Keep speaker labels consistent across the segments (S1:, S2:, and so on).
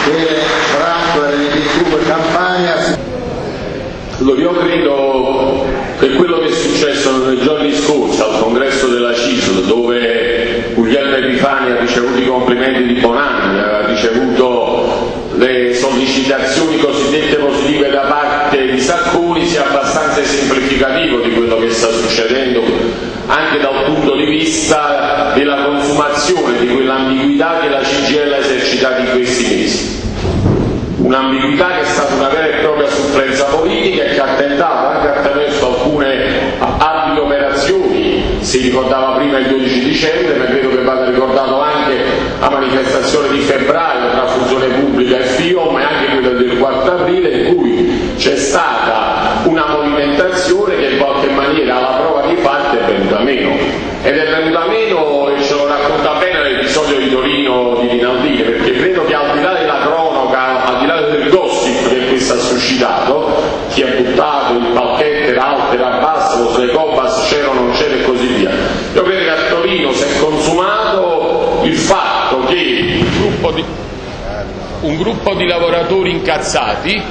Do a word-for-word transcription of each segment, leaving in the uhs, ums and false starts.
S1: Allora, io credo che quello che è successo nei giorni scorsi al congresso della C I S L, dove Guglielmo Epifani ha ricevuto i complimenti di Bonanni, ha ricevuto le sollecitazioni cosiddette positive da parte di Sacconi, sia abbastanza esemplificativo di quello che sta succedendo anche dal punto di vista della consumazione di quell'ambiguità che la C G I L ha esercitato in questi mesi. Un'ambiguità che è stata una vera e propria supplenza politica e che ha tentato anche attraverso alcune abili operazioni, si ricordava prima il dodici dicembre, ma credo che vada ricordato anche la manifestazione di febbraio tra Funzione Pubblica e FIOM e anche quella del quattro aprile, in cui c'è stata una movimentazione che in qualche maniera alla prova di fatti è venuta meno, ed è venuta meno, e ce lo racconta bene l'episodio di Torino di Rinaldini, perché credo che al di là della cronaca, al di là del gossip che questo ha suscitato, chi ha buttato il palchetto, l'alto, la bassa, lo Slecobas c'era o non c'era e così via, io credo che a Torino si è consumato il fatto che un gruppo di, un gruppo di lavoratori incazzati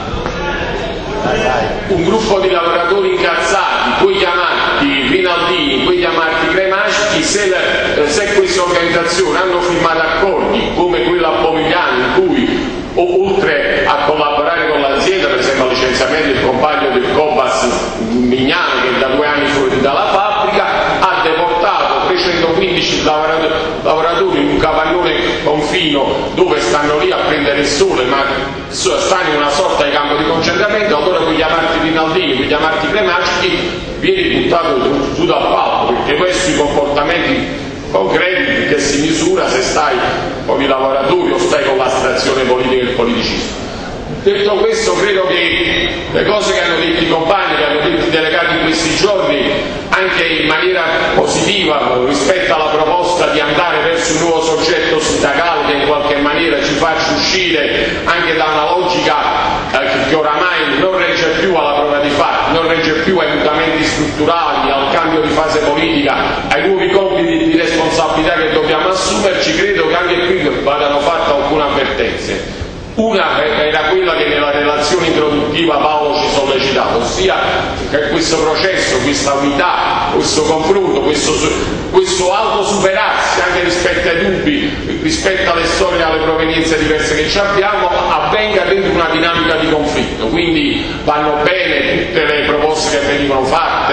S1: un gruppo di lavoratori incazzati, poi chiamati Rinaldini, poi chiamati Cremaschi, se, se queste organizzazioni hanno firmato accordi come quello a Pomigliano, in cui oltre a collaborare con l'azienda, per esempio al licenziamento del compagno del Cobas Mignano, che è da due anni fuori dalla fabbrica, ha deportato trecentoquindici lavoratori, lavoratori in un capannone confino dove stanno lì a prendere il sole, ma stanno in una sorta di campo di concentramento. Allora quegli amanti Rinaldini, quegli amanti Cremaschi vieni buttato giù dal palco, perché questi comportamenti concreti che si misura se stai con i lavoratori o stai con l'astrazione politica e il politicismo. Detto questo, credo che le cose che hanno detto i compagni, che hanno detto i delegati in questi giorni, anche in maniera positiva rispetto alla proposta di andare verso un nuovo soggetto sindacale che in qualche maniera ci faccia uscire anche da una logica eh, che oramai non regge più alla prova di fatti, non regge più ai mutamenti strutturali, al cambio di fase politica, ai nuovi compiti di responsabilità che dobbiamo assumerci, credo che anche qui vadano fatte alcune avvertenze. Una era quella che nella relazione introduttiva Paolo ci sollecitava, ossia che questo processo, questa unità, questo confronto, questo, questo autosuperarsi anche rispetto ai dubbi, rispetto alle storie e alle provenienze diverse che ci abbiamo, avvenga dentro una dinamica di conflitto. Quindi vanno bene tutte le proposte che venivano fatte,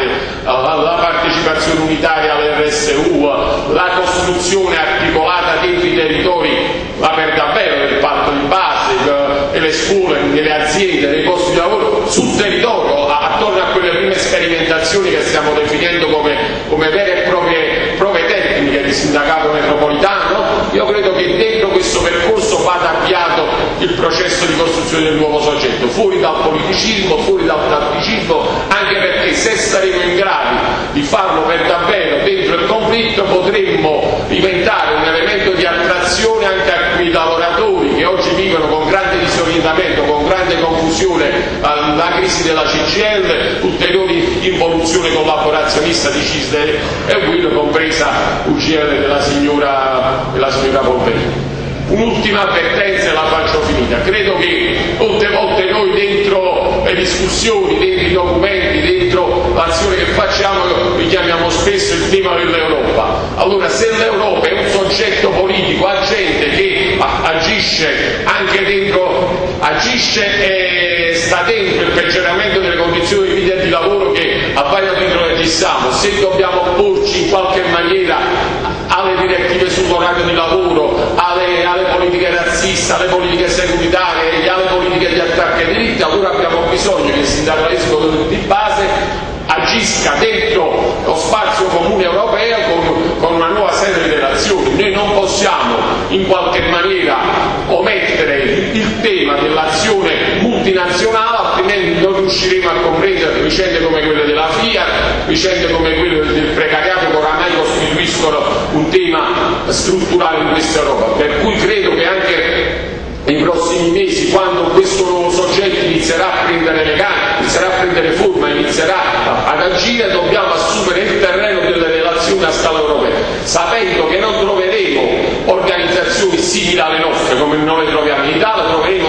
S1: la partecipazione unitaria all'R S U, la costruzione articolata dentro i territori, la per davvero del patto di base, e le scuole, le aziende, nei posti di lavoro sul territorio, attorno a quelle prime sperimentazioni che stiamo definendo come, come vere e proprie prove tecniche di sindacato metropolitano. Io credo che dentro questo percorso vada avviato il processo di costruzione del nuovo soggetto, fuori dal politicismo, fuori dal tatticismo, anche perché se saremo in grado di farlo per davvero dentro il conflitto potremmo diventare un elemento di attrazione anche a quei lavoratori che oggi vivono con grande disorientamento, con grande confusione la crisi della C G I L, ulteriori involuzione collaborazionista di C I S L e Will, compresa U G L della signora, della signora Polverini. Un'ultima avvertenza e la faccio finita. Credo che molte volte noi dentro le discussioni, dentro i documenti, dentro l'azione che facciamo richiamiamo spesso il tema dell'Europa. Allora, se l'Europa è un soggetto politico agente che agisce anche dentro, agisce e sta dentro il peggioramento delle condizioni di vita e di lavoro che a vario titolo registriamo, se dobbiamo opporci in qualche maniera alle direttive sull'orario di lavoro, alle, alle politiche razziste, alle politiche securitarie, alle politiche di attacco ai diritti, allora abbiamo bisogno che il sindacalismo di base agisca dentro lo spazio comune europeo con, con una nuova serie di relazioni. Noi non possiamo in qualche maniera omettere il, il tema dell'azione multinazionale, altrimenti non riusciremo a comprendere vicende come quelle della Fiat, vicende come quelle del precariato che oramai costituiscono un tema strutturale in questa Europa. Per cui credo che anche nei prossimi mesi, quando questo nuovo soggetto inizierà a prendere le gambe, inizierà a prendere forma, inizierà ad agire, dobbiamo assumere il terreno delle relazioni a scala europea, sapendo che non troveremo organizzazioni simili alle nostre come noi le troviamo in Italia, troveremo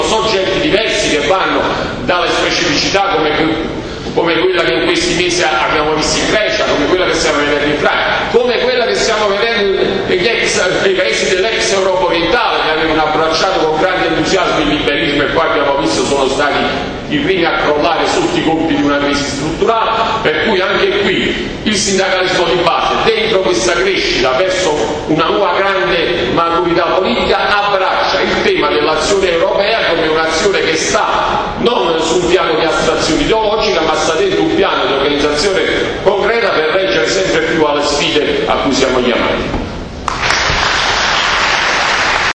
S1: curiosità come, come quella che in questi mesi abbiamo visto in Grecia, come quella che stiamo vedendo in Francia, come quella che stiamo vedendo negli ex, nei paesi dell'ex Europa orientale, che avevano abbracciato con grande entusiasmo il liberismo e poi abbiamo visto sono stati i primi a crollare sotto i colpi di una crisi strutturale, per cui anche qui il sindacalismo di base, dentro questa crescita verso una nuova grande maturità politica, abbraccia il tema dell'azione europea come un'azione che sta non su un piano di astrazione ideologica, ma sta dentro un piano di organizzazione concreta per reggere sempre più alle sfide a cui siamo chiamati.